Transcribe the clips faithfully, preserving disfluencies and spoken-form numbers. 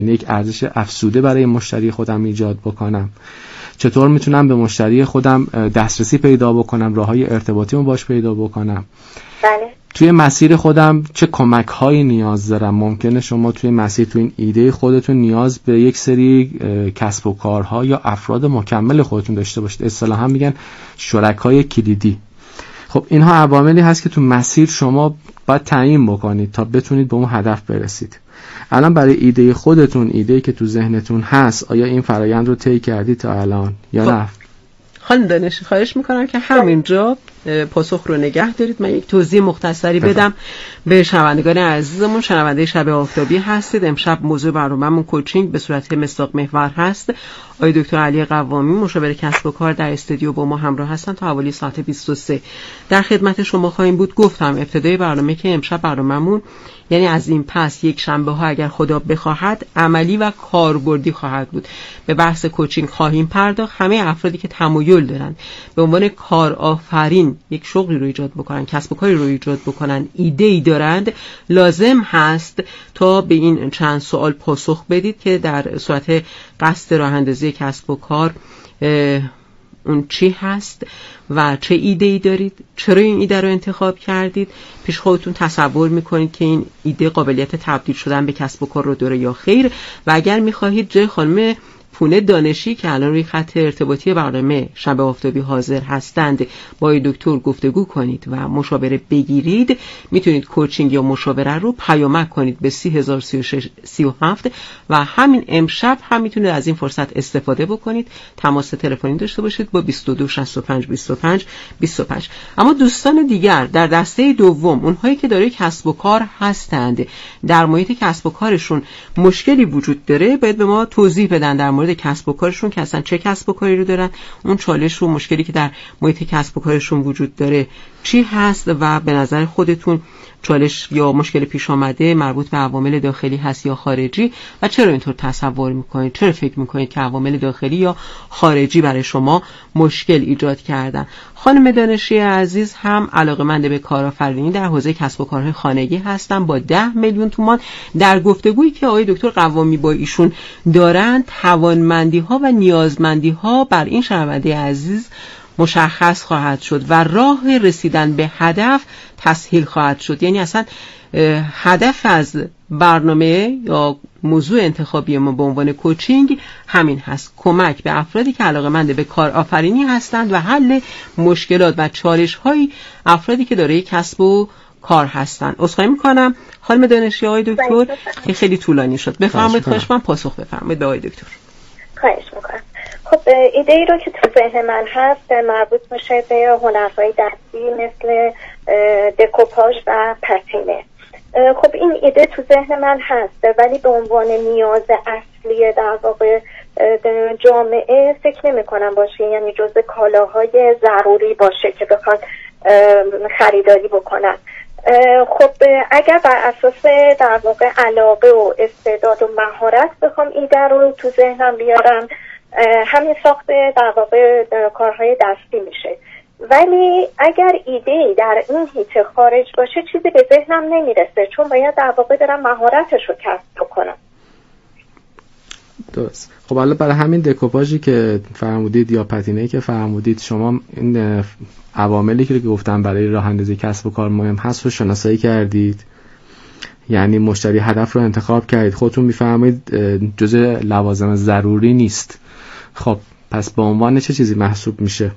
یک ارزش افزوده برای مشتری خودم ایجاد بکنم؟ چطور میتونم به مشتری خودم دسترسی پیدا بکنم، راههای ارتباطیمو باش پیدا بکنم؟ بله. توی مسیر خودم چه کمک هایی نیاز دارم؟ ممکنه شما توی مسیر، توی این ایده خودتون نیاز به یک سری کسب و کارها یا افراد مکمل خودتون داشته باشید. اصطلاحا میگن شرکای کلیدی. خب اینها عواملی هست که تو مسیر شما باید تعیین بکنید تا بتونید به اون هدف برسید. الان برای ایده خودتون، ایده‌ای که تو ذهنتون هست، آیا این فرایند رو طی کردید تا الان یا نه؟ خانم دانشی خواهش میکنم که همینجا پاسخ رو نگه دارید. من یک توضیح مختصری بدم به شنوندگان عزیزمون. شنونده شب آفتابی هستید. امشب موضوع برنامه‌مون کوچینگ به صورت مصداق محور هست. آقای دکتر علی قوامی مشاور کسب و کار در استودیو با ما همراه هستن تا حوالی ساعت بیست و سه در خدمت شما خواهیم بود. گفتم ابتدای برنامه که امشب برنامه‌مون یعنی از این پس یک شنبه ها اگر خدا بخواهد عملی و کاربردی خواهد بود. به بحث کوچینگ خواهیم پرداخت. همه افرادی که تمایل دارن به عنوان کارآفرین یک شغلی رو ایجاد بکنن، کسب و کاری رو ایجاد بکنن، ایده‌ای دارند، لازم هست تا به این چند سوال پاسخ بدید که در صورت قصد راه اندازی کسب و کار اون چی هست و چه ایده‌ای دارید، چرا این ایده رو انتخاب کردید، پیش خودتون تصور میکنید که این ایده قابلیت تبدیل شدن به کسب و کار رو داره یا خیر، و اگر میخواهید جای خانم پونه دانشی که الان روی خط ارتباطی برنامه شب آفتابی حاضر هستند با دکتر گفتگو کنید و مشاوره بگیرید، میتونید کوچینگ یا مشاوره رو پیامک کنید به سی هزار و سی و شش سی و هفت و همین امشب هم میتونید از این فرصت استفاده بکنید. تماس تلفنی داشته باشید با بیست و دو شصت و پنج بیست و پنج بیست و پنج. اما دوستان دیگر در دسته دوم، اونهایی که دارای کسب و کار هستند، در محیط کسب و کارشون مشکلی وجود داره، باید به ما توضیح بدن در مورد کسب و کارشون که اصلا چه کسب و کاری رو دارن، اون چالش و مشکلی که در محیط کسب و کارشون وجود داره چی هست و به نظر خودتون چالش یا مشکل پیش آمده مربوط به عوامل داخلی هست یا خارجی و چرا اینطور تصور میکنید، چرا فکر میکنید که عوامل داخلی یا خارجی برای شما مشکل ایجاد کردن. خانم دانشی عزیز هم علاقه‌مند به کارآفرینی در حوزه کسب و کارهای خانگی هستن با ده میلیون تومان. در گفتگویی که آقای دکتر قوامی با ایشون دارند، توانمندی ها و نیازمندی ها بر این شنونده عزیز مشخص خواهد شد و راه رسیدن به هدف تسهیل خواهد شد. یعنی اصلا هدف از برنامه یا موضوع انتخابی ما به عنوان کوچینگ همین هست: کمک به افرادی که علاقه‌مند به کارآفرینی هستند و حل مشکلات و چالش‌های افرادی که دارای کسب و کار هستند. عذرخواهی می‌کنم خانم دانشی، آقای دکتر که خیلی طولانی شد. بفرمایید، خواهش من پاسخ بفرمایید به آقای دکتر. خواهش می‌کنم. خب ایده ای رو که تو ذهن من هست مربوط میشه به هنرهای دستی مثل دکوپاژ و پتینه. خب این ایده تو ذهن من هست ولی به عنوان نیاز اصلی در واقع جامعه فکر نمی کنم باشه، یعنی جزء کالاهای ضروری باشه که بخوان خریداری بکنن. خب اگر بر اساس در واقع علاقه و استعداد و مهارت بخوام ایده رو تو ذهنم بیارم، همین ساخت در واقع کارهای دستی میشه. ولی اگر ایده در این هیته خارج باشه چیزی به ذهنم نمیرسه، چون باید در واقع برم مهارتش رو کسب کنم. درست. خب حالا برای همین دکوپاژی که فرمودید یا پتینه‌ای که فرمودید، شما این عواملی که گفتم برای راه اندازی کسب و کار مهم هست رو شناسایی کردید؟ یعنی مشتری هدف رو انتخاب کردید، خودتون میفهمید جزء لوازم ضروری نیست. خب پس به عنوان چه چیزی محسوب میشه؟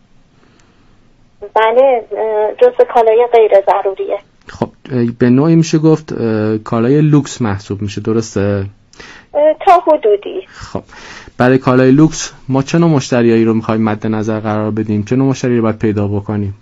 بله، جزء کالای غیر ضروریه. خب به نوعی میشه گفت کالای لوکس محسوب میشه، درسته؟ تا حدودی. خب برای کالای لوکس ما چه نوع مشتریایی رو میخوایم مد نظر قرار بدیم؟ چه نوع مشتری رو باید پیدا بکنیم؟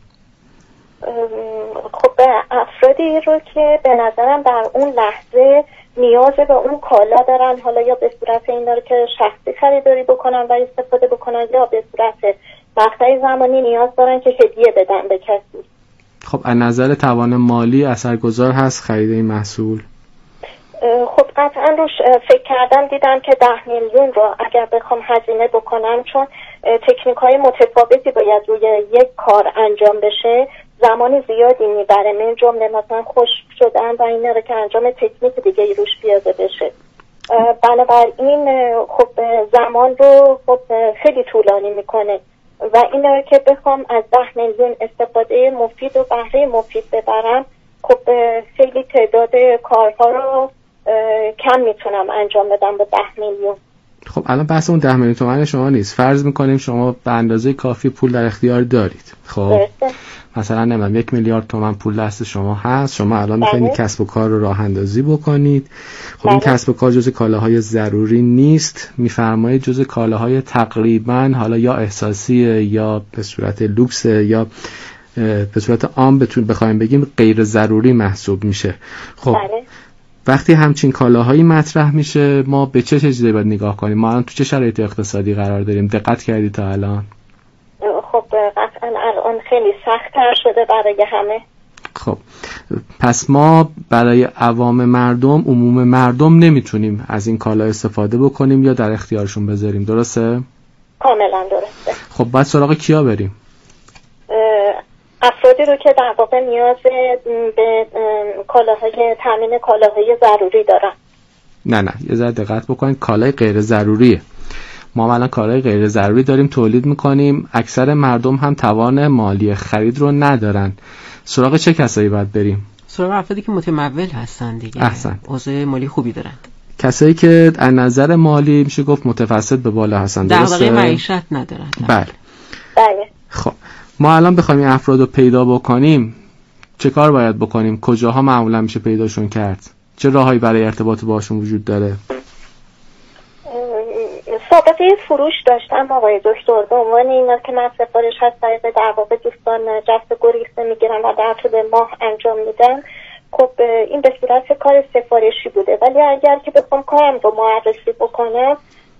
خب افرادی رو که به نظرم در اون لحظه نیاز به اون کالا دارن، حالا یا به صورت این داره که شخصی خریداری بکنن و استفاده بکنن، یا به صورت مقطعی زمانی نیاز دارن که هدیه بدن به کسی. خب از نظر توان مالی اثرگذار هست خرید این محصول؟ خب قطعا روش فکر کردم، دیدم که ده میلیون رو اگر بخوام هزینه بکنم، چون تکنیک های متفاوتی باید روی یک کار انجام بشه، زمان زیادی میبره، من جمله مثلا خشک شدن و این رو که انجام تکنیک دیگه روش بیاده بشه. بنابراین خب زمان رو خب خیلی طولانی میکنه و اینا که بخوام از ده میلیون استفاده مفید و بهره مفید ببرم خب خیلی تعداد کارها رو کم میتونم انجام بدم به ده میلیون. خب الان بحث اون ده میلیون تومان شما نیست. فرض میکنیم شما به اندازه کافی پول در اختیار دارید. خب درسته. مثلا نمیم یک میلیارد تومان پول دست شما هست، شما الان میخواید کسب و کار رو راه اندازی بکنید. خب این کسب و کار جزء کالاهای ضروری نیست، میفرمایید جزء کالاهای تقریبا حالا یا احساسیه یا به صورت لوکس یا به صورت عام بتون بخوایم بگیم غیر ضروری محسوب میشه. خب بله. وقتی همچین کالاهایی مطرح میشه ما به چه چیزی باید نگاه کنیم؟ ما الان تو چه شرایط اقتصادی قرار داریم؟ دقت کردید تا الان؟ خب قطعا الان خیلی سخت‌تر شده برای همه. خب پس ما برای عوام مردم، عموم مردم نمیتونیم از این کالا استفاده بکنیم یا در اختیارشون بذاریم، درسته؟ کاملا درسته. خب باید سراغ کیا بریم؟ افرادی رو که در واقع نیاز به کالاهای تامین کالاهای ضروری دارن. نه نه یه ذره دقت بکنید، کالای غیر ضروریه. ما الان کالای غیر ضروری داریم تولید میکنیم، اکثر مردم هم توان مالی خرید رو ندارن. سراغ چه کسایی باید بریم؟ سراغ افرادی که متمول هستن دیگه. احسن. اوضاع مالی خوبی دارن. کسایی که از نظر مالی میشه گفت متوسط به بالا هستن، درسته؟ دغدغه معیشت ندارن. بله. بله. خب ما الان بخوایم این افراد رو پیدا بکنیم چه کار باید بکنیم؟ کجاها معمولا میشه پیداشون کرد؟ چه راههایی برای ارتباط باشون وجود داره؟ سابقه فروش داشتم آقای دکتر، به عنوان اینا که من سفارش هست طریق در واقع دوستان جست گریخته میگیرم و در طول ماه انجام میدم. خب این به صورت کار سفارشی بوده، ولی اگر که بخوام کارم رو معرفی بکنم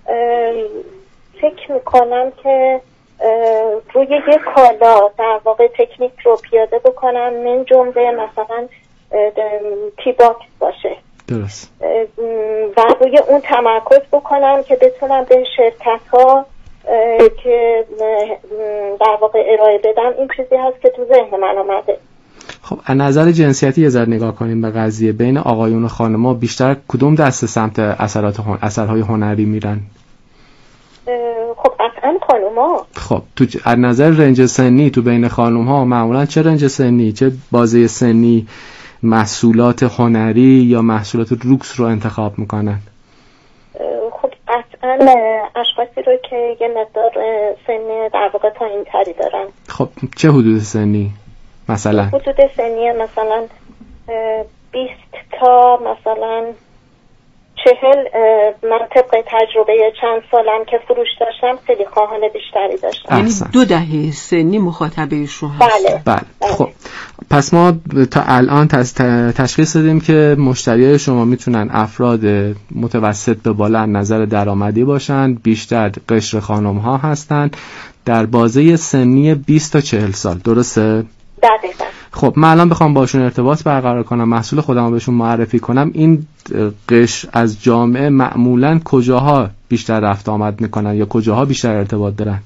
فکر میکنم که روی یک کالا در واقع تکنیک رو پیاده بکنم، من جمله مثلا تی باکس باشه. درست. و روی اون تمرکز بکنم که بتونم به شرکت ها که در واقع ارائه بدم. این چیزی هست که تو ذهن من اومده. خب از نظر جنسیتی یه ذره نگاه کنیم به قضیه، بین آقایون و خانم‌ها بیشتر کدوم دسته سمت اثرات هن... اثرهای هنری میرن؟ خب قطعا خانم‌ها. خب تو از نظر رنج سنی تو بین خانم‌ها معمولا چه رنج سنی، چه بازه سنی محصولات هنری یا محصولات لوکس رو انتخاب میکنن؟ خب قطعا اشخاصی رو که یه مقدار سن در واقع پایین تری دارن. خب چه حدود سنی مثلا؟ حدود سنی مثلا بیست تا مثلا چهل. من طبق تجربه چند سالم که فروش داشتم خیلی خواهان بیشتری داشتم. یعنی دو دهه سنی مخاطبشون هست. بله. بله. بله. خب پس ما تا الان تشخیص دادیم که مشتریای شما میتونن افراد متوسط به بالا نظر درآمدی باشن، بیشتر قشر خانم ها هستن، در بازه سنی بیست تا چهل سال، درسته؟ دقیقاً. خب من الان بخوام باشون ارتباط برقرار کنم، محصول خودم رو بهشون معرفی کنم، این قشر از جامعه معمولاً کجاها بیشتر رفت آمد میکنن یا کجاها بیشتر ارتباط دارن؟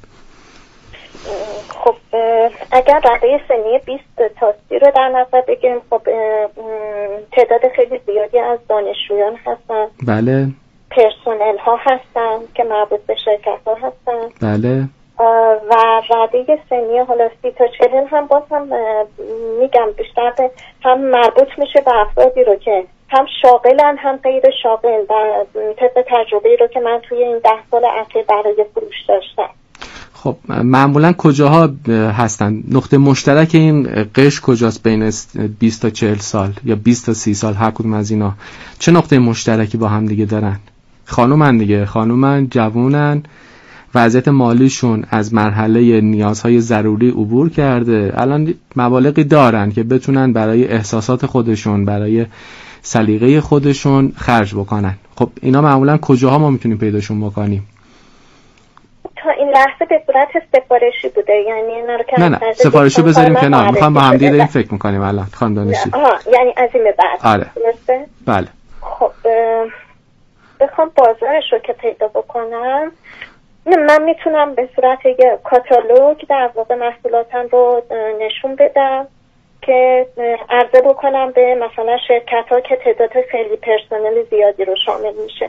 خب اگر رده سنی بیست تا سی رو در نظر بگیریم، خب تعداد خیلی زیادی از دانشجویان هستن. بله. پرسنل ها هستن که مربوط به شرکت ها هستن. بله. و رده سنی حالا سی تا چهل هم باز هم میگم بیشتر به هم مربوط میشه به افرادی رو که هم شاغلن هم غیر شاغل، در طبق تجربه رو که من توی این ده سال اخیر برای فروش داشتم. خب معمولا کجاها هستن؟ نقطه مشترک این قشر کجاست بین بیست تا چهل سال یا بیست تا سی سال؟ هر کدوم از اینا چه نقطه مشترکی با هم دیگه دارن؟ خانومن دیگه، خانومن، جوونن، وضعیت مالیشون از مرحله نیازهای ضروری عبور کرده، الان مبالغی دارن که بتونن برای احساسات خودشون، برای سلیقه خودشون خرج بکنن. خب اینا معمولا کجاها ما میتونیم پیداشون بکنیم؟ تا این لحظه به صورت سفارشی بوده، یعنی اینا رو که نه نه سفارشی بذاریم کنار، میخوام با هم دیگه داریم فکر میکنیم الان خانم دانشی. آها یعنی از این به بعد. آره. درسته؟ بله. خب بخوام بازارش رو که پیدا بکنم، نه من میتونم به صورت یه کاتالوگ در واقع محصولاتم رو نشون بدم که عرضه بکنم به مثلا شرکت ها که تعداد خیلی پرسنل زیادی رو شامل میشه.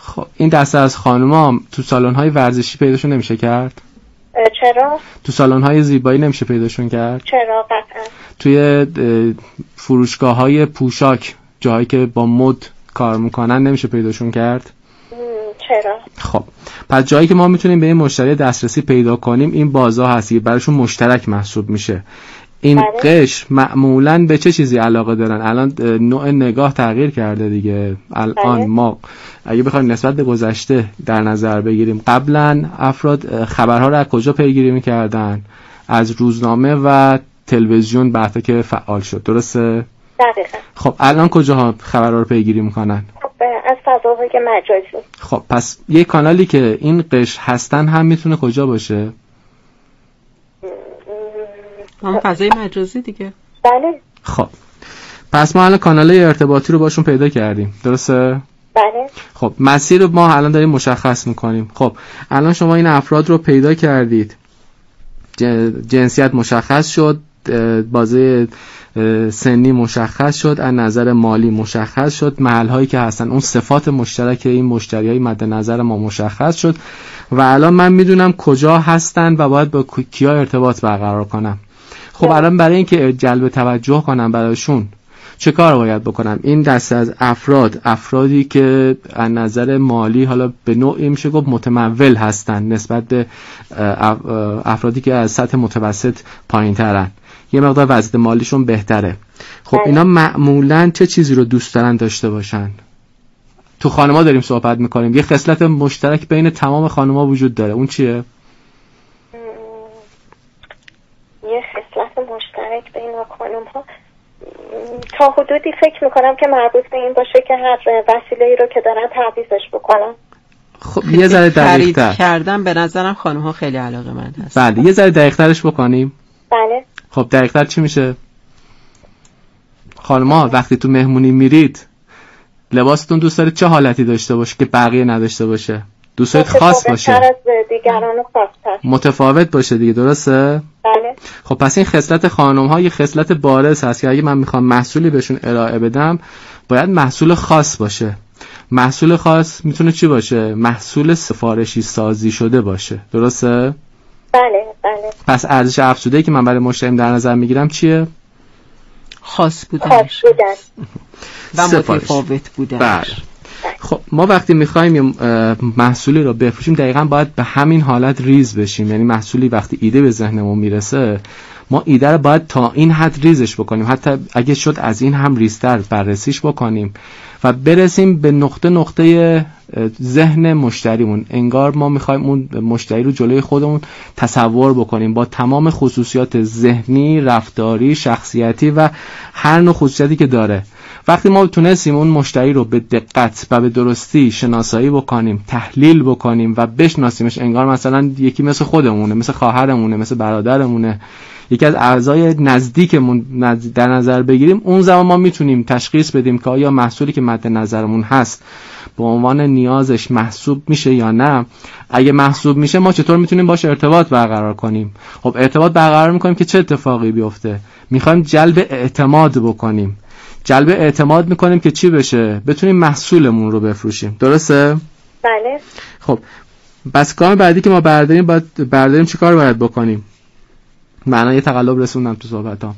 خب این دسته از خانوما تو سالن‌های ورزشی پیداشون نمیشه کرد؟ چرا؟ تو سالن‌های زیبایی نمیشه پیداشون کرد؟ چرا قطعا؟ توی فروشگاه‌های پوشاک، جایی که با مد کار میکنن، نمیشه پیداشون کرد؟ چرا؟ خب پس جایی که ما میتونیم به این مشتری دسترسی پیدا کنیم این بازار هستی، براشون مشترک محسوب میشه. این بله. قشر معمولاً به چه چیزی علاقه دارن؟ الان نوع نگاه تغییر کرده دیگه. الان بله. ما اگه بخوایم نسبت به گذشته در نظر بگیریم، قبلا افراد خبرها رو از کجا پیگیری میکردن؟ از روزنامه و تلویزیون، بعدا که فعال شد، درسته؟ دقیقاً. خب الان کجاها خبرها رو پیگیری میکنن؟ خب از فضاهای مجازی. خب پس یه کانالی که این قشر هستن هم میتونه کجا باشه؟ هم فضای مجازی دیگه. بله. خب پس ما الان کانال‌های ارتباطی رو باشون پیدا کردیم، درسته؟ بله. خب مسیر رو ما الان داریم مشخص میکنیم. خب الان شما این افراد رو پیدا کردید، جنسیت مشخص شد، بازه سنی مشخص شد، از نظر مالی مشخص شد، محل‌هایی که هستن، اون صفات مشترک این مشتریای مد نظر ما مشخص شد و الان من میدونم کجا هستن و باید با کیا ارتباط برقرار کنم. خب الان برای اینکه جلب توجه کنم براشون چه کار باید بکنم؟ این دسته از افراد، افرادی که از نظر مالی حالا به نوعی میشه گفت متمول هستن نسبت به افرادی که از سطح متوسط پایین ترن، یه مقدار وضع مالیشون بهتره. خب اینا معمولاً چه چیزی رو دوست دارن داشته باشن؟ تو خانم‌ها داریم صحبت میکنیم، یه خصلت مشترک بین تمام خانم‌ها وجود داره، اون چیه؟ یه خصلت مشترک بین خانم‌ها تا حدودی فکر میکنم که مربوط به این باشه که هر وسیله‌ای رو که دارن تعویضش بکنن. خب یه ذره دقیق‌تر کردم به نظرم خانم‌ها خیلی علاقه‌مند هست. بله یه ذره دقیق‌ترش بکنیم. بله. خب دقیق‌تر چی میشه؟ خانم‌ها وقتی تو مهمونی میرید لباستون دوست دارید چه حالتی داشته باشه که بقیه نداشته باشه؟ دوست دارید خاص باشه، متفاوت باشه دیگه، درسته؟ بله. خب پس این خصلت خانم‌ها یه خصلت بارز هست که اگه من میخوام محصولی بهشون ارائه بدم باید محصول خاص باشه. محصول خاص میتونه چی باشه؟ محصول سفارشی سازی شده باشه، درسته؟ بله بله. پس ارزش افزوده‌ای که من برای مشتریم در نظر میگیرم چیه؟ خاص بودن, خاص بودن. و متفاوت بودن. بله. خب ما وقتی میخوایم محصولی رو بفروشیم دقیقاً باید به همین حالت ریز بشیم، یعنی محصولی وقتی ایده به ذهنمون میرسه ما ایده رو باید تا این حد ریزش بکنیم، حتی اگه شد از این هم ریزتر بررسیش بکنیم و برسیم به نقطه نقطه ذهن مشتریمون، انگار ما میخوایم اون مشتری رو جلوی خودمون تصور بکنیم با تمام خصوصیات ذهنی، رفتاری، شخصیتی و هر نوع خصوصیتی که داره. وقتی ما تونستیم اون مشتری رو به دقت و به درستی شناسایی بکنیم، تحلیل بکنیم و بشناسیمش، انگار مثلا یکی مثل خودمونه، مثل خواهرمونه، مثل برادرمونه، یکی از اعضای نزدیکمون در نظر بگیریم، اون زمان ما میتونیم تشخیص بدیم که آیا محصولی که مد نظرمون هست به عنوان نیازش محسوب میشه یا نه. اگه محسوب میشه ما چطور میتونیم باش ارتباط برقرار کنیم؟ خب ارتباط برقرار میکنیم که چه اتفاقی بیفته؟ میخوایم جلب اعتماد بکنیم. جلب اعتماد میکنیم که چی بشه؟ بتونیم محصولمون رو بفروشیم، درسته؟ بله. خب بس گام بعدی که ما برداریم باید برداریم چی کار باید بکنیم؟ معنی یه تقلب رسوندم تو صحبتام.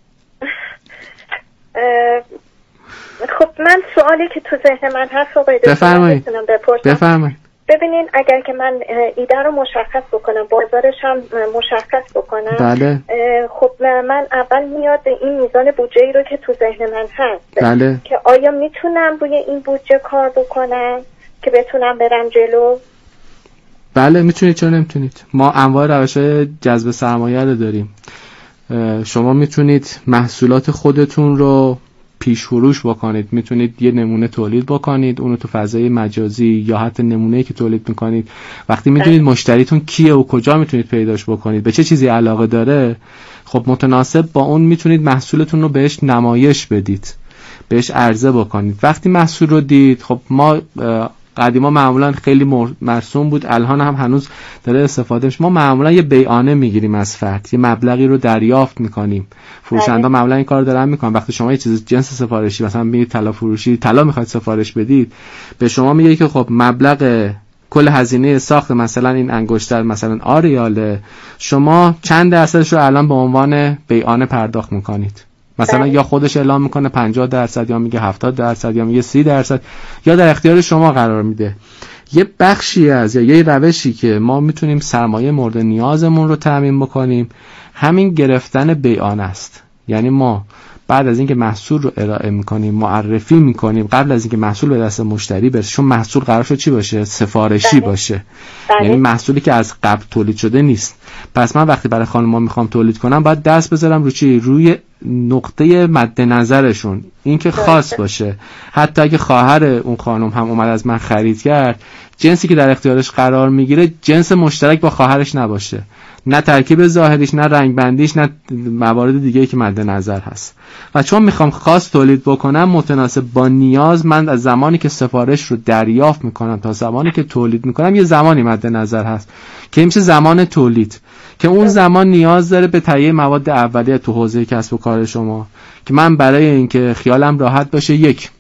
خب من سوالی که تو ذهن من هست رو باید بفرمایید. بفرمایید. ببینین اگر که من ایده رو مشخص بکنم، بازارش هم مشخص بکنم، بله. خب من اول میاد این میزان بودجه ای رو که تو ذهن من هست، بله. که آیا میتونم روی این بودجه کار بکنم که بتونم برم جلو؟ بله میتونید، چرا نمیتونید؟ ما انواع روش‌های جذب سرمایه رو داریم. شما میتونید محصولات خودتون رو پیش فروش بکنید، میتونید یه نمونه تولید بکنید، اونو تو فضای مجازی یا حتی نمونه‌ای که تولید میکنید وقتی میدونید مشتریتون کیه و کجا میتونید پیداش بکنید، به چه چیزی علاقه داره، خب متناسب با اون میتونید محصولتون رو بهش نمایش بدید، بهش عرضه بکنید. وقتی محصول رو دید، خب ما قدیما معمولا خیلی مرسوم بود، الان هم هنوز داره استفاده میشه. ما معمولا یه بیعانه میگیریم از فرد، یه مبلغی رو دریافت میکنیم. فروشنده معمولا این کارو دارن میکنن. وقتی شما یه چیز جنس سفارشی مثلا میگید طلا فروشی، طلا میخواید سفارش بدید، به شما میگه که خب مبلغ کل هزینه ساخت مثلا این انگشتر مثلا آریاله، شما چند درصدش رو الان به عنوان بیعانه پرداخت میکنید. مثلا یا خودش اعلام میکنه پنجاه درصد، یا میگه هفتاد درصد، یا میگه سی درصد، یا در اختیار شما قرار میده. یه بخشی از یا یه روشی که ما میتونیم سرمایه مورد نیازمون رو تامین بکنیم همین گرفتن بیعانه است. یعنی ما بعد از اینکه محصول رو ارائه میکنیم، معرفی میکنیم، قبل از اینکه محصول به دست مشتری برسه، چون محصول قرار شد چی باشه؟ سفارشی بله. باشه بله. یعنی محصولی که از قبل تولید شده نیست. پس من وقتی برای خانم‌ها میخوام تولید کنم باید دست بذارم رو چی؟ روی نقطه مد نظرشون، این که خاص باشه. حتی اگه خواهر اون خانم هم اومد از من خرید کرد، جنسی که در اختیارش قرار میگیره جنس مشترک با خواهرش نباشه، نه ترکیب ظاهریش، نه رنگ بندیش، نه موارد دیگه‌ای که مد نظر هست. و چون میخوام خاص تولید بکنم متناسب با نیاز، من از زمانی که سفارش رو دریافت میکنم تا زمانی که تولید میکنم یه زمانی مد نظر هست که میشه زمان تولید، که اون زمان نیاز داره به تهیه مواد اولیه تو حوزه کسب و کار شما، که من برای اینکه خیالم راحت باشه، یک،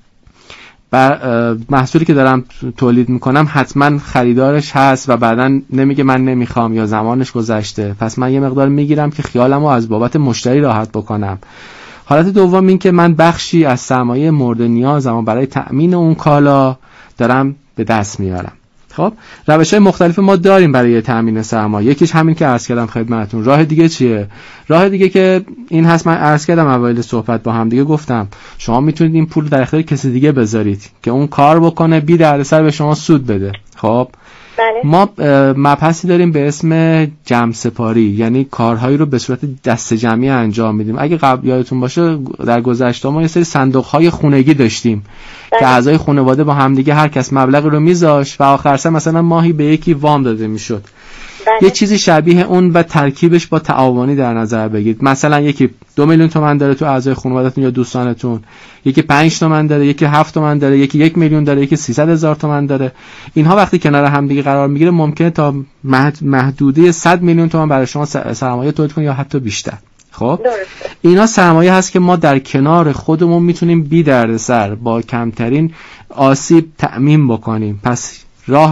محصولی که دارم تولید میکنم حتما خریدارش هست و بعداً نمیگه من نمیخوام یا زمانش گذشته، پس من یه مقدار میگیرم که خیالم رو از بابت مشتری راحت بکنم. حالت دوم این که من بخشی از سرمایه مورد نیازم برای تأمین اون کالا دارم به دست میارم. خب روش‌های مختلف ما داریم برای تأمین سرمایه. یکیش همین که عرض کردم خدمتتون. راه دیگه چیه؟ راه دیگه که این هست، من عرض کردم اوایل صحبت با هم دیگه گفتم شما میتونید این پول در اختیار کسی دیگه بذارید که اون کار بکنه، بی دردسر به شما سود بده. خب بله. ما مبحثی داریم به اسم جمع سپاری، یعنی کارهایی رو به صورت دست جمعی انجام میدیم. اگه قبل یادتون باشه در گذشته ما یه سری صندوق‌های خونگی داشتیم بله. که اعضای خانواده با هم دیگه هر کس مبلغ رو میذاشت و آخر سر مثلا ماهی به یکی وام داده میشد. بله. یه چیزی شبیه اون و ترکیبش با تعاونی در نظر بگیرید. مثلا یکی دو میلیون تومان داره تو اعضای خانواده‌تون یا دوستانتون، یکی پنج تومن داره، یکی هفت تومن داره، یکی یک میلیون داره، یکی سیصد هزار تومن داره. اینها وقتی کنار هم دیگه قرار میگیره ممکنه تا محدوده صد میلیون تومن برای شما سرمایه تولید کنه یا حتی بیشتر. خب اینا سرمایه هست که ما در کنار خودمون میتونیم بی دردسر با کمترین آسیب تأمین بکنیم. پس راه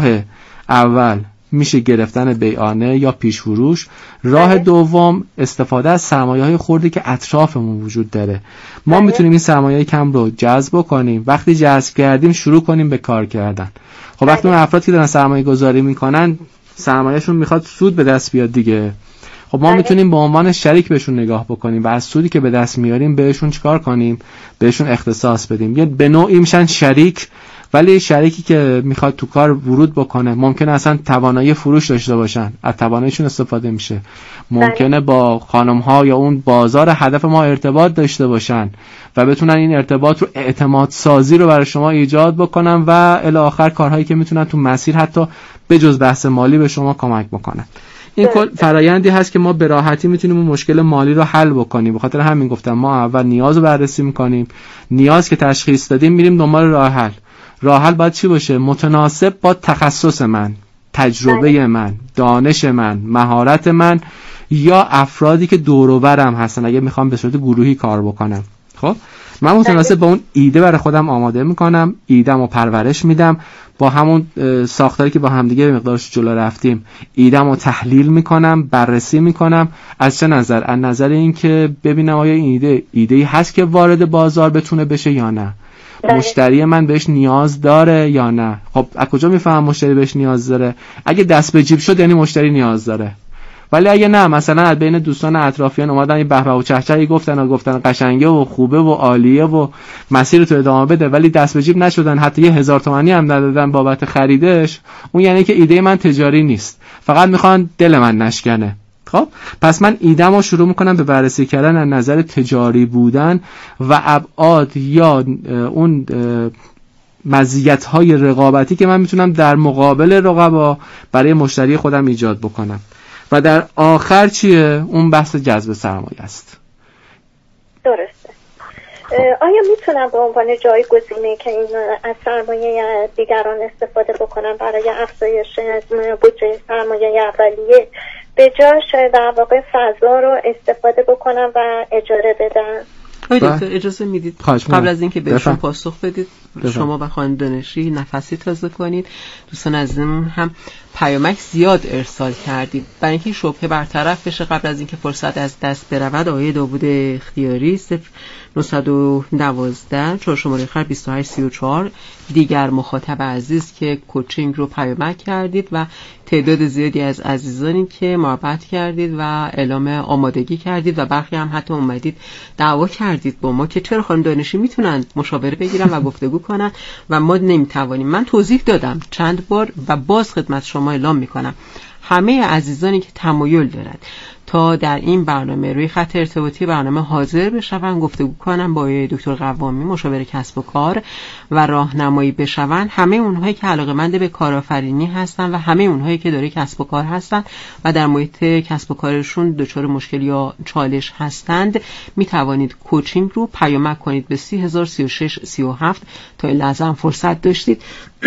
اول میشه گرفتن بیعانه یا پیش فروش. راه دوم استفاده از سرمایه‌های خردی که اطرافمون وجود داره. ما میتونیم این سرمایه کم رو جذب کنیم. وقتی جذب کردیم شروع کنیم به کار کردن. خب وقتی اون افرادی که دارن سرمایه گذاری میکنن سرمایه‌شون میخواد سود به دست بیاد دیگه. خب ما میتونیم به عنوان شریک بهشون نگاه بکنیم و از سودی که به دست میاریم بهشون چیکار کنیم؟ بهشون اختصاص بدیم. یه به نوعی میشن شریک، ولی شریکی که میخواد تو کار ورود بکنه ممکنه اصلا توانایی فروش داشته باشن، از تواناییشون استفاده میشه. ممکنه با خانم ها یا اون بازار هدف ما ارتباط داشته باشن و بتونن این ارتباط رو اعتماد سازی رو برای شما ایجاد بکنن و الی آخر کارهایی که میتونن تو مسیر حتی به جز بحث مالی به شما کمک بکنن. این کل فرایندی هست که ما به راحتی میتونیم اون مشکل مالی رو حل بکنیم. به خاطر همین گفتم ما اول نیاز رو بررسی میکنیم، نیاز که تشخیص دادیم میریم دنبال راه حل. راه حل باید چی باشه؟ متناسب با تخصص من، تجربه من، دانش من، مهارت من یا افرادی که دور و برم هستن اگه میخوام به صورت گروهی کار بکنم. خب من متناسب با اون ایده برای خودم آماده میکنم، ایدم رو پرورش میدم، با همون ساختاری که با همدیگه مقدارش جلو رفتیم ایدم رو تحلیل میکنم، بررسی میکنم. از چه نظر؟ از نظر این که ببینم آیا این ایده ایده‌ای هست که وارد بازار بتونه بشه یا نه، مشتری من بهش نیاز داره یا نه. خب از کجا میفهمم مشتری بهش نیاز داره؟ اگه دست به جیب شد یعنی مشتری نیاز داره، ولی اگه نه مثلا از بین دوستان اطرافیان اومدن این به به و چهچهی گفتن و گفتن قشنگه و خوبه و عالیه و مسیر تو ادامه بده ولی دست به جیب نشدن، حتی یه هزار تومانی هم ندادن بابت خریدش، اون یعنی که ایده من تجاری نیست، فقط میخوان دل من نشکنه. خب پس من ایده‌مو شروع میکنم به بررسی کردن از نظر تجاری بودن و ابعاد یا اون مزیت‌های رقابتی که من میتونم در مقابل رقبا برای مشتری خودم ایجاد بکنم. و در آخر چیه؟ اون بحث جذب سرمایه است. درسته. آیا میتونم به عنوان جایگزینی که این از سرمایه دیگران استفاده بکنم برای افزایش بودجه سرمایه اولیه، به جاش در واقع فضا رو استفاده بکنم و اجاره بدم؟ آقای دکتر اجازه میدید قبل از اینکه بهشون پاسخ بدید بفهم. شما و خانم دانشی نفسی تازه کنید. دوستان عزیزمون هم پیامک زیاد ارسال کردید برای اینکه شبهه برطرف بشه قبل از اینکه فرصت از دست برود. آقای داوود اختیاری صفر نهصد و دوازده چهار شماره آخر بیست و هشت سی و چهار دیگر مخاطب عزیز که کوچینگ رو پیامک کردید و تعداد زیادی از عزیزانی که محبت کردید و اعلام آمادگی کردید و برخی هم حتی اومدید دعوا کردید با ما که چرا خانم دانشی میتونن مشاوره بگیرن و گفتگو کنن و ما نمیتوانیم. من توضیح دادم چند بار و باز خدمت شما اعلام میکنم همه عزیزانی که تمایل دارد تا در این برنامه روی خط ارتباطی برنامه حاضر بشون گفتگو کنن با دکتر قوامی مشاور کسب و کار و راهنمایی بشون، همه اونهایی که علاقه‌مند به کارآفرینی هستن و همه اونهایی که داره کسب و کار هستن و در محیط کسب و کارشون دچار مشکل یا چالش هستند می توانید کوچینگ رو پیامک کنید به سی هزار سی و شش سی و هفت. تا این لحظه هم فرصت داشتید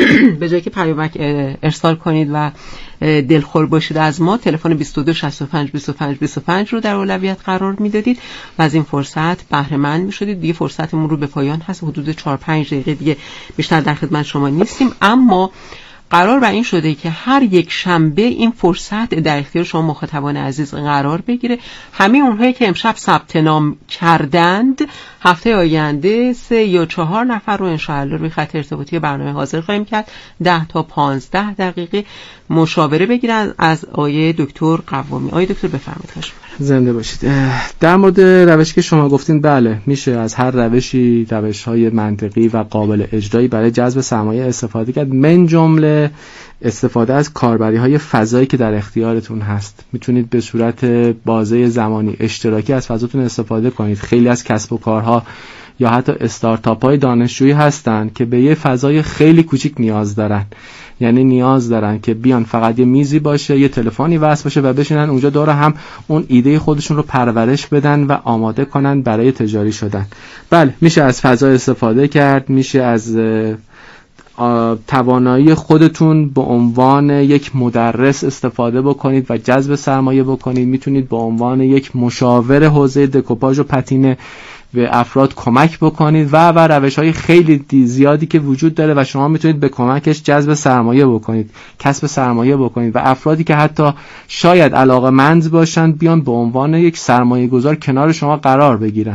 به جایی که پیامک ارسال کنید و دلخور باشید از ما، تلفن بیست و دو شصت و پنج بیست و پنج بیست و پنج رو در اولویت قرار میدادید و از این فرصت بهره مند میشدید. دیگه فرصتمون رو به پایان هست، حدود چهار پنج دقیقه دیگه بیشتر در خدمت شما نیستیم، اما قرار بر این شده که هر یک شنبه این فرصت در اختیار شما مخاطبان عزیز قرار بگیره. همه اونهایی که امشب ثبت نام کردند هفته آینده سه یا چهار نفر رو انشاءالله روی خط ارتباطی برنامه حاضر خواهیم کرد. ده تا پانزده دقیقه مشاوره بگیرن از آقای دکتر قوامی. آقای دکتر بفرمایید. خوش زنده باشید. در مورد روشی که شما گفتین، بله میشه از هر روشی روش‌های منطقی و قابل اجرایی برای جذب سرمایه استفاده کرد، من جمله استفاده از کاربری‌های فضایی که در اختیارتون هست. میتونید به صورت بازه زمانی اشتراکی از فضاتون استفاده کنید. خیلی از کسب و کارها یا حتی استارتاپ‌های دانشجویی هستن که به یه فضای خیلی کوچیک نیاز دارن، یعنی نیاز دارن که بیان فقط یه میزی باشه، یه تلفنی وصل باشه و بشینن اونجا دور هم اون ایده خودشون رو پرورش بدن و آماده کنن برای تجاری شدن. بله میشه از فضا استفاده کرد، میشه از توانایی خودتون به عنوان یک مدرس استفاده بکنید و جذب سرمایه بکنید. میتونید به عنوان یک مشاور حوزه دکوپاژ و پتینه به افراد کمک بکنید و و روش‌های خیلی زیادی که وجود داره و شما میتونید به کمکش جذب سرمایه بکنید، کسب سرمایه بکنید و افرادی که حتی شاید علاقه‌مند باشن بیان به عنوان یک سرمایه‌گذار کنار شما قرار بگیرن.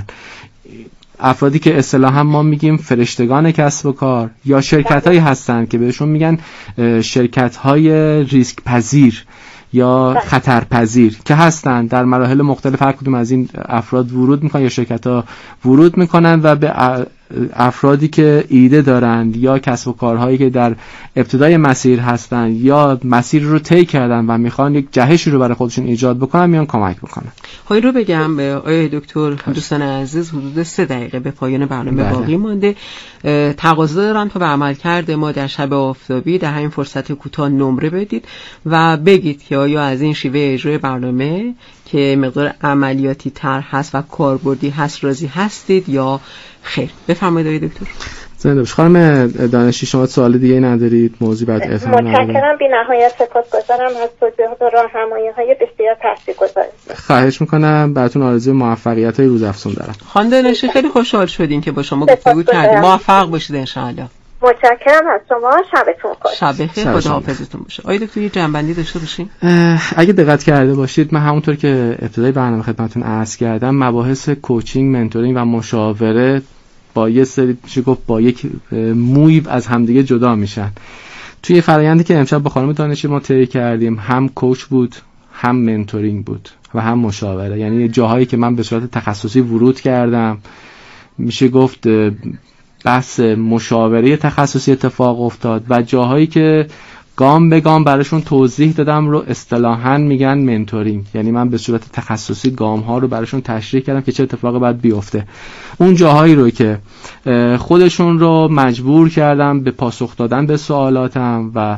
افرادی که اصطلاحاً ما میگیم فرشتگان کسب و کار یا شرکت‌هایی هستن که بهشون میگن شرکت‌های ریسک پذیر یا خطرپذیر که هستن در مراحل مختلف. هر کدوم از این افراد ورود میکنن یا شرکت‌ها ورود میکنن و به افرادی که ایده دارند یا کسب و کارهایی که در ابتدای مسیر هستن یا مسیر رو طی کردن و میخوان یک جهشی رو برای خودشون ایجاد بکنن میان کمک بکنن. های رو بگم به آقای دکتر دوستان عزیز، حدود سه دقیقه به پایان برنامه بله. باقی مونده. تقاضا دارم تا به عملکرد ما در شب آفتابی در همین فرصت کوتاه نمره بدید و بگید که آیا از این شیوه اجرای برنامه که مقدار عملیاتی تر هست و کاربردی هست راضی هستید یا خیر. بفرمایید آقای دکتر. زنده باشید. خانم دانشی شما سوال دیگه ندارید؟ موضوع بعد افهام ندارید؟ متشکرم. بی نهایت سپاسگزارم از توضیحات و راهنمایی‌های بسیار تاثیرگذار. خواهش میکنم. براتون آرزوی موفقیت‌های روزافزون دارم. خانم دانشی خیلی خوشحال شدیم که با شما گفتگو کردیم. موفق باشید ان شاء الله. متشکرم از شما. شبتون خوش. شب بخیر. خداحافظتون باشه. آقای دکتر یه جنبندی داشته باشین. اگه دقت کرده باشید من همونطور که ابتدای برنامه خدمتتون عرض کردم مباحث کوچینگ، منتورینگ و مشاوره با یه سری میشه گفت با یک موی از همدیگه جدا میشن. توی فرآیندی که امشب با خانم دانشی ما طی کردیم هم کوچ بود، هم منتورینگ بود و هم مشاوره. یعنی جاهایی که من به صورت تخصصی ورود کردم میشه گفت بحث مشاوره تخصصی اتفاق افتاد و جاهایی که گام به گام براشون توضیح دادم رو اصطلاحاً میگن منتورینگ. یعنی من به صورت تخصصی گام ها رو براشون تشریح کردم که چه اتفاقی باید بیفته. اون جاهایی رو که خودشون رو مجبور کردم به پاسخ دادن به سوالاتم و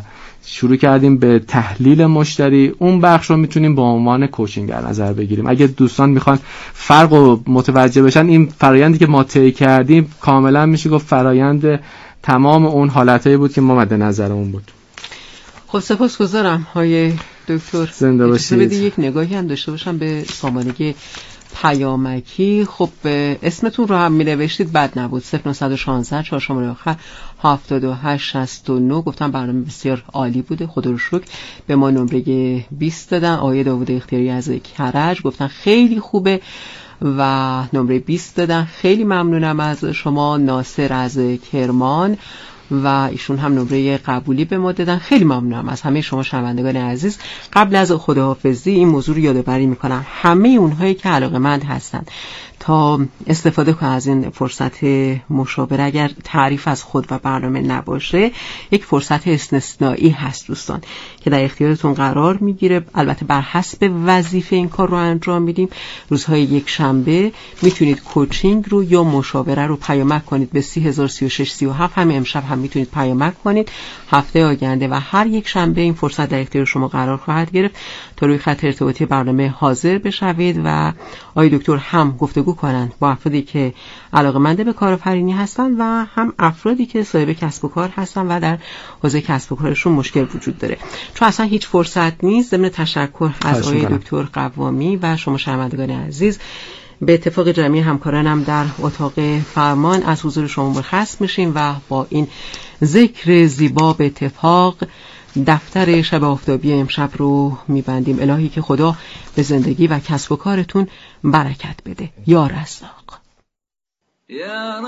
شروع کردیم به تحلیل مشتری. اون بخش رو میتونیم به عنوان کوچینگ در نظر بگیریم. اگه دوستان میخوان فرق رو متوجه بشن، این فرآیندی که ما طی کردیم کاملا میشه گفت فرآیند تمام اون حالتایی بود که ما مد نظرمون بود. خب سپاسگزارم های دکتر. زنده باشید. یک نگاهی هم داشته باشم به سامانه پیامکی. خب اسمتون رو هم می نوشتید بد نبود. صفر نه یک شش چهار شماره آخر هفتاد و هشت شصت و نه. گفتم برنامه بسیار عالی بوده، خدا رو شکر. به ما نمره بیست دادن. آقای داوود اختیاری از کرج گفتن خیلی خوبه و نمره بیست دادن. خیلی ممنونم از شما. ناصر از کرمان و ایشون هم نمره قبولی به ما دادن. خیلی ممنونم از همه شما شنوندگان عزیز. قبل از خداحافظی این موضوع رو یادآوری میکنم، همه اونهایی که علاقه‌مند هستن تا استفاده کنن از این فرصت مشاوره، اگر تعریف از خود و برنامه نباشه، یک فرصت استثنایی هست دوستان که در اختیارتون قرار میگیره. البته بر حسب وظیفه این کار رو انجام میدیم. روزهای یک شنبه میتونید کوچینگ رو یا مشاوره رو پیامک کنید به سی هزار و سی و شش سی و هفت. همین امشب هم میتونید پیامک کنید هفته آینده و هر یک شنبه این فرصت در اختیار شما قرار خواهد گرفت تا روی خط ارتباطی برنامه حاضر بشوید و آقای دکتر هم گفتگو کنند با افرادی که علاقه‌مند به کارآفرینی هستن و هم افرادی که صاحب کسب و کار هستن و در حوزه کسب و کارشون مشکل وجود داره، چون اصلا هیچ فرصت نیست. ضمن تشکر از آقای دکتر قوامی و شما شنوندگان عزیز، به اتفاق جمعی همکارانم در اتاق فرمان از حضور شما مرخص میشیم و با این ذکر زیبا به اتفاق دفتر شب آفتابی امشب رو میبندیم. الهی که خدا به زندگی و کسب و کارتون برکت بده. یا رزاق، یا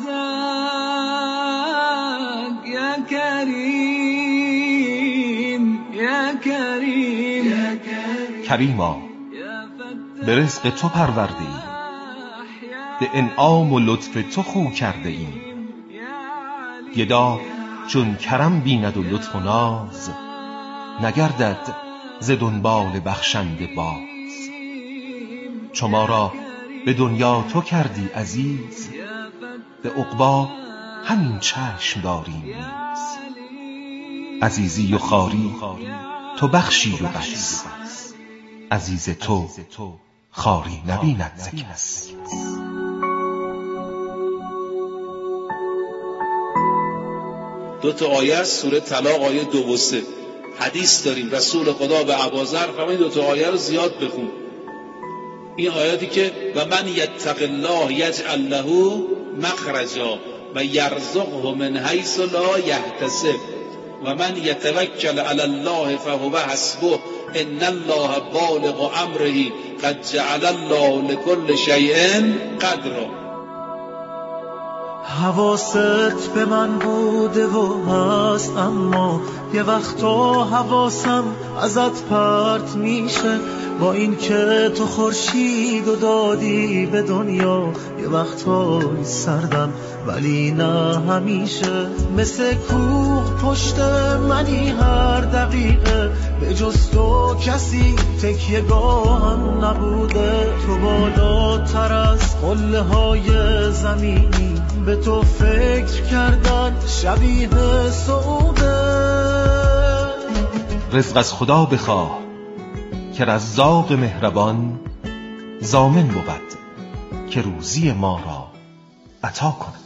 رزاق، یا کریم، یا کریم، کریما، به رزق تو پرورده ایم، به انعام و لطف تو خو کرده ایم. گدا چون کرم بیند و لطف و ناز، نگردد ز دنبال بخشنده باز. چو ما را به دنیا تو کردی عزیز، به عقبی همین چشم داریم نیز. عزیزی و خواری تو بخشی و بس، عزیز تو خواری نبیند ز کس. دو تا آیه از سوره طلاق، آیه دو و سه. حدیث داریم رسول خدا به ابوذر فرمود دو تا آیه رو زیاد بخون. این آیاتی که و من یتق الله یجعل له مخرجا و یرزقه من حیث لا یحتسب و من یتوکل علی الله فهو حسبه ان الله بالغ امره قد جعل الله لكل شیء قدرا. حواست به من بوده و هست، اما یه وقتا حواسم ازت پرت میشه. با این که تو خورشید و دادی به دنیا، یه وقتا سردم ولی نه همیشه. مثل کوه پشت منی هر دقیقه، به جز تو کسی تکیه گاهم نبوده. تو بالاتر از قله های زمینی، به تو فکر کردن شبیه سعوده. رزق از خدا بخواه که رزاق مهربان، ضامن بود که روزی ما را عطا کند.